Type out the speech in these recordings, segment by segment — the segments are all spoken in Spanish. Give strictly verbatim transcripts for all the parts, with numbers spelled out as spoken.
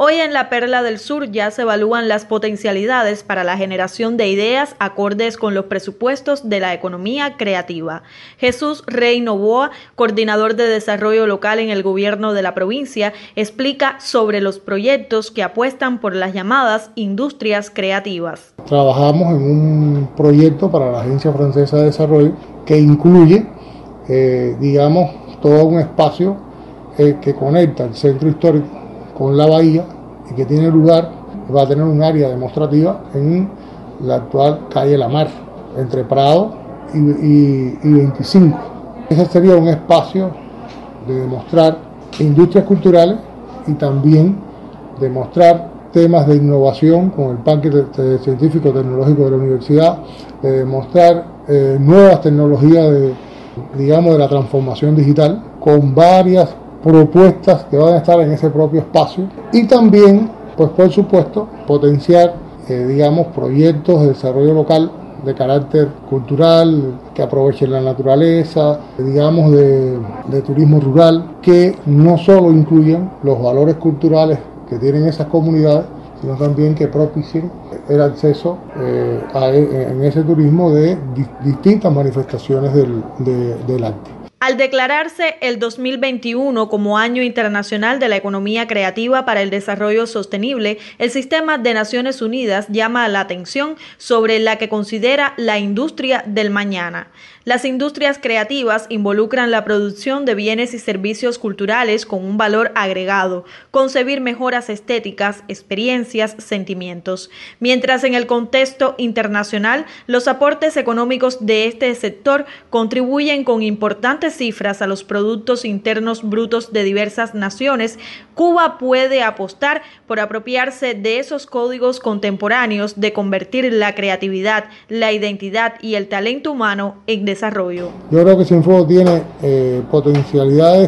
Hoy en la Perla del Sur ya se evalúan las potencialidades para la generación de ideas acordes con los presupuestos de la economía creativa. Jesús Rey Novoa, coordinador de desarrollo local en el gobierno de la provincia, explica sobre los proyectos que apuestan por las llamadas industrias creativas. Trabajamos en un proyecto para la Agencia Francesa de Desarrollo que incluye, eh, digamos, todo un espacio eh, que conecta el centro histórico con la bahía y que tiene lugar, va a tener un área demostrativa en la actual calle La Mar, entre Prado y, y, y veinticinco. Ese sería un espacio de demostrar industrias culturales y también demostrar temas de innovación con el Parque Científico Tecnológico de la Universidad, de demostrar eh, nuevas tecnologías de, digamos, de la transformación digital, con varias propuestas que van a estar en ese propio espacio, y también, pues por supuesto, potenciar, eh, digamos, proyectos de desarrollo local de carácter cultural, que aprovechen la naturaleza, digamos, de, de turismo rural, que no solo incluyan los valores culturales que tienen esas comunidades, sino también que propicien el acceso eh, a, en ese turismo de di, distintas manifestaciones del, de, del arte. Al declararse el dos mil veintiuno como Año Internacional de la Economía Creativa para el Desarrollo Sostenible, el Sistema de Naciones Unidas llama la atención sobre la que considera la industria del mañana. Las industrias creativas involucran la producción de bienes y servicios culturales con un valor agregado, concebir mejoras estéticas, experiencias, sentimientos. Mientras en el contexto internacional, los aportes económicos de este sector contribuyen con importantes cifras a los productos internos brutos de diversas naciones, Cuba puede apostar por apropiarse de esos códigos contemporáneos de convertir la creatividad, la identidad y el talento humano en desarrollo. Yo creo que Cienfuegos tiene eh, potencialidades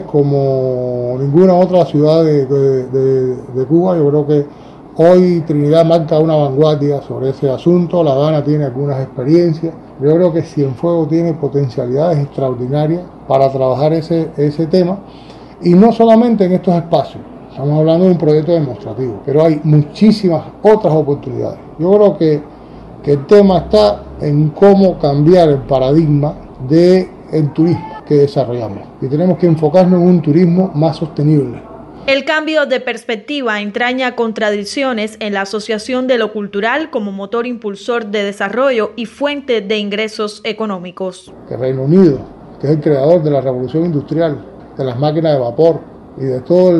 como ninguna otra ciudad de, de, de, de Cuba. Yo creo que hoy Trinidad marca una vanguardia sobre ese asunto, La Habana tiene algunas experiencias. Yo creo que Cienfuegos tiene potencialidades extraordinarias para trabajar ese, ese tema, y no solamente en estos espacios. Estamos hablando de un proyecto demostrativo, pero hay muchísimas otras oportunidades. Yo creo que, que el tema está en cómo cambiar el paradigma del turismo que desarrollamos, y tenemos que enfocarnos en un turismo más sostenible. El cambio de perspectiva entraña contradicciones en la asociación de lo cultural como motor impulsor de desarrollo y fuente de ingresos económicos. Que Reino Unido, que es el creador de la revolución industrial, de las máquinas de vapor y de toda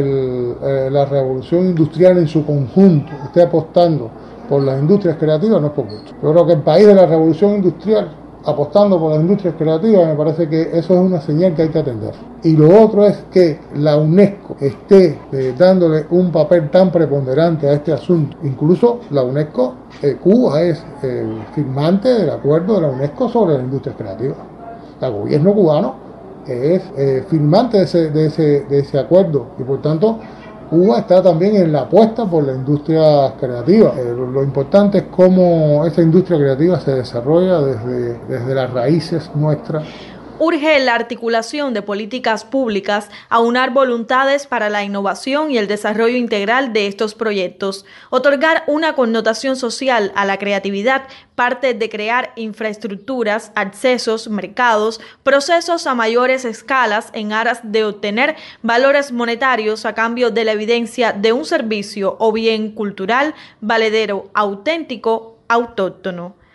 la revolución industrial en su conjunto, esté apostando por las industrias creativas, no es por gusto. Yo creo que el país de la revolución industrial, apostando por las industrias creativas, me parece que eso es una señal que hay que atender. Y lo otro es que la UNESCO esté eh, dándole un papel tan preponderante a este asunto. Incluso la UNESCO, eh, Cuba es eh, firmante del acuerdo de la UNESCO sobre las industrias creativas. El gobierno cubano es eh, firmante de ese, de, ese, de ese acuerdo, y por tanto Cuba está también en la apuesta por la industria creativa. Eh, lo, lo importante es cómo esa industria creativa se desarrolla desde, desde las raíces nuestras. Urge la articulación de políticas públicas, aunar voluntades para la innovación y el desarrollo integral de estos proyectos. Otorgar una connotación social a la creatividad parte de crear infraestructuras, accesos, mercados, procesos a mayores escalas en aras de obtener valores monetarios a cambio de la evidencia de un servicio o bien cultural, valedero, auténtico, autóctono.